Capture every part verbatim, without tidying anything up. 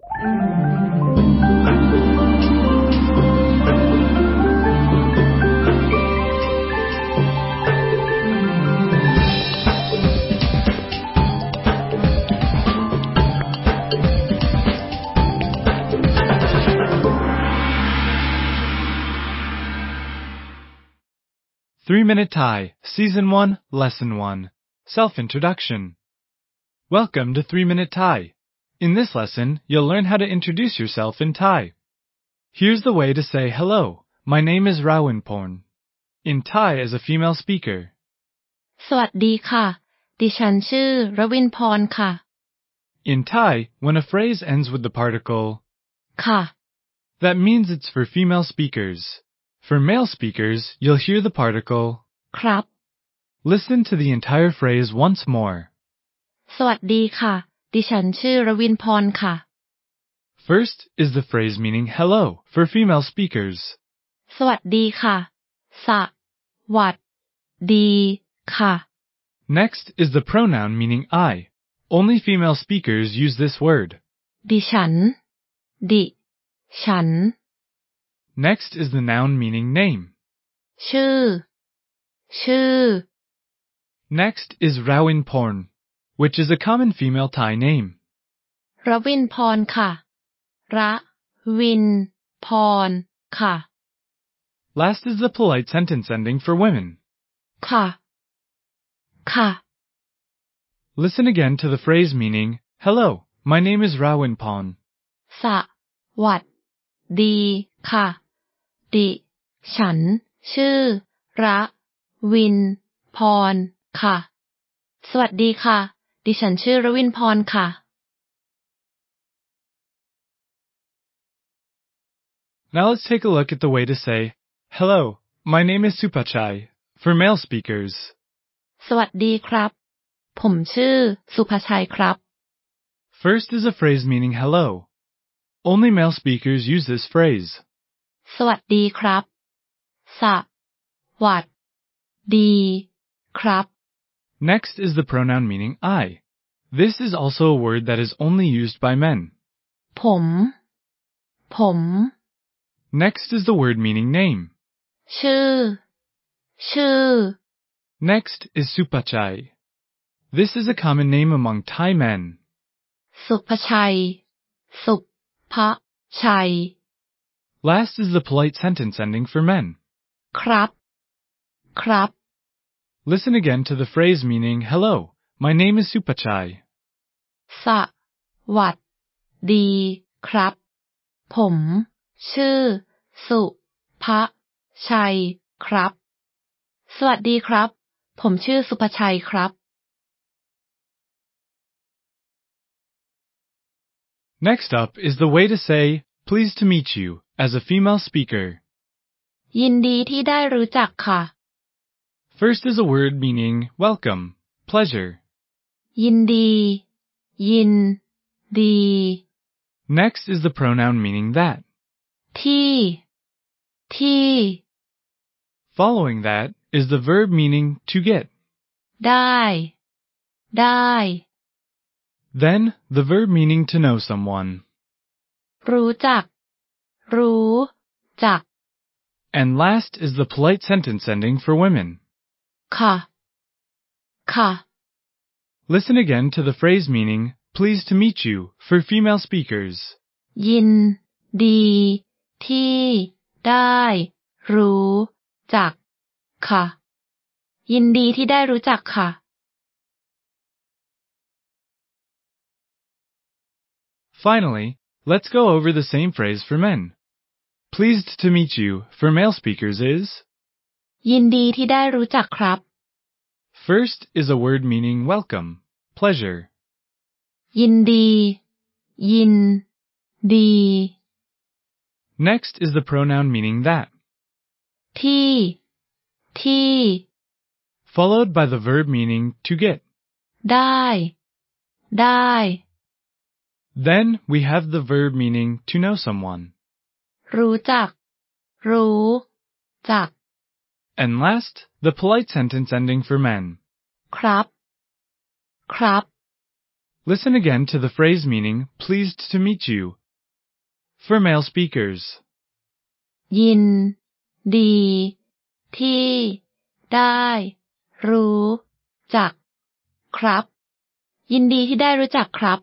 three minute Thai, Season one, Lesson one, Self-Introduction. Welcome to three minute Thai. In this lesson, you'll learn how to introduce yourself in Thai. Here's the way to say hello. My name is Rawinporn. In Thai as a female speaker. สวัสดีค่ะดิฉันชื่อรวินพรค่ะ In Thai, when a phrase ends with the particle ค่ะ that means it's for female speakers. For male speakers, you'll hear the particle ครับ Listen to the entire phrase once more. สวัสดีค่ะดิฉันชื่อรวินพรค่ะ First is the phrase meaning hello for female speakers. สวัสดีค่ะสวัสดีค่ะ Next is the pronoun meaning I. Only female speakers use this word. ดิฉันดิฉัน Next is the noun meaning name. ชื่อชื่อ Next is Rawinporn, which is a common female Thai name. รวินพรค่ะระวินพรค่ะ Last is the polite sentence ending for women. ค่ะค่ะ Listen again to the phrase meaning, hello, my name is Rawinporn. สวัสดีค่ะดิฉันชื่อระวินพรค่ะสวัสดีค่ะดิฉันชื่อระวินพรค่ะ Now let's take a look at the way to say, hello, my name is Supachai, for male speakers. สวัสดีครับผมชื่อสุภชัยครับ First is a phrase meaning hello. Only male speakers use this phrase. สวัสดีครับสวัสดีครับ Next is the pronoun meaning I. This is also a word that is only used by men. ผมผม Next is the word meaning name. ชื่อชื่อ Next is Supachai. This is a common name among Thai men. สุภชัยสุภชัย Last is the polite sentence ending for men. ครับครับ Listen again to the phrase meaning, hello, my name is Supachai. สวัสดีครับผมชื่อสุภชัยครับสวัสดีครับผมชื่อสุภชัยครับ Next up is the way to say, pleased to meet you, as a female speaker. ยินดีที่ได้รู้จักค่ะ First is a word meaning welcome, pleasure. ยินดียินดี Next is the pronoun meaning that. ที่ที่ Following that is the verb meaning to get. ได้ได้ Then the verb meaning to know someone. รู้จักรู้จัก And last is the polite sentence ending for women. ค่ะค่ะ Listen again to the phrase meaning, pleased to meet you, for female speakers. ยินดีที่ได้รู้จักค่ะยินดีที่ได้รู้จักค่ะ Finally, let's go over the same phrase for men. Pleased to meet you, for male speakers is. ยินดีที่ได้รู้จักครับ First is a word meaning welcome, pleasure. ยินดียินดี Next is the pronoun meaning that. ที่ที่ Followed by the verb meaning to get. ได้ได้ Then we have the verb meaning to know someone. รู้จักรู้จัก And last, the polite sentence ending for men. ครับครับ Listen again to the phrase meaning pleased to meet you. For male speakers. ยินดีที่ได้รู้จักครับยินดีที่ได้รู้จักครับ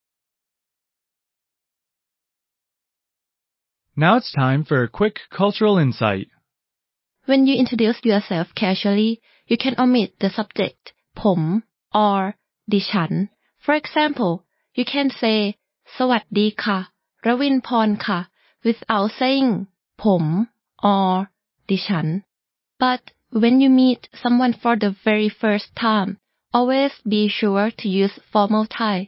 Now it's time for a quick cultural insight. When you introduce yourself casually, you can omit the subject ผม or ดิฉัน For example, you can say สวัสดีค่ะรวินพรค่ะ without saying ผม or ดิฉัน But when you meet someone for the very first time, always be sure to use formal Thai.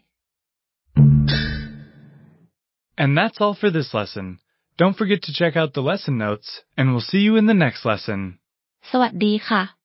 And that's all for this lesson. Don't forget to check out the lesson notes, and we'll see you in the next lesson. สวัสดีค่ะ